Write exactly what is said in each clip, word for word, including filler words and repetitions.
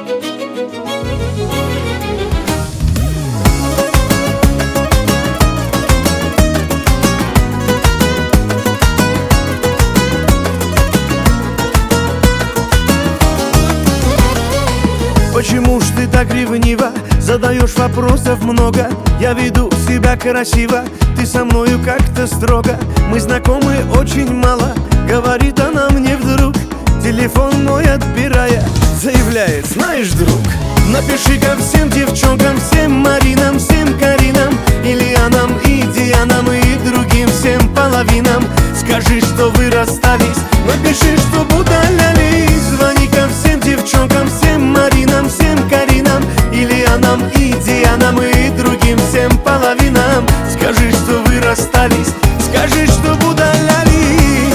Почему ж ты так ревнива? Задаешь вопросов много. Я веду себя красиво, ты со мною как-то строго. Мы знакомы очень мало, говорит она мне вдруг, телефон мой отбирая, заявляет: знаешь, друг, напиши-ка всем девчонкам, всем Маринам, всем Каринам, Ильянам и Дианам и другим всем половинам. Скажи, что вы расстались, напиши, что удалялись. Звони-ка всем девчонкам, всем Маринам, всем Каринам, Ильянам и Дианам и другим всем половинам. Скажи, что вы расстались, скажи, что удалялись.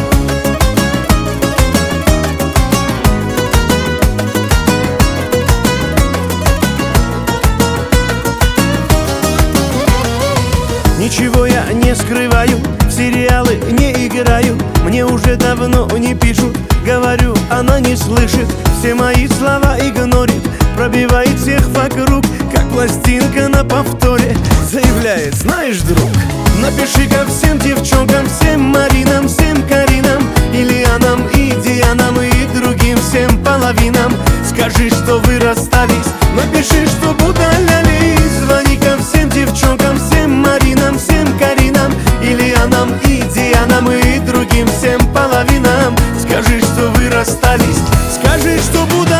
Ничего я не скрываю, в сериалы не играю, мне уже давно не пишут, говорю, она не слышит, все мои слова игнорит, пробивает всех вокруг, как пластинка на повторе, заявляет: знаешь, друг, напиши-ка всем девчонкам, всем Маринам, всем Каринам, Ильянам и Дианам и другим всем половинам. Скажи, что вы расстались, напиши, что удалялись. Звони-ка всем девчонкам, всем Маринам, всем Каринам, Ильянам и Дианам и другим всем половинам. Скажи, что вы расстались, скажи, что удалялись.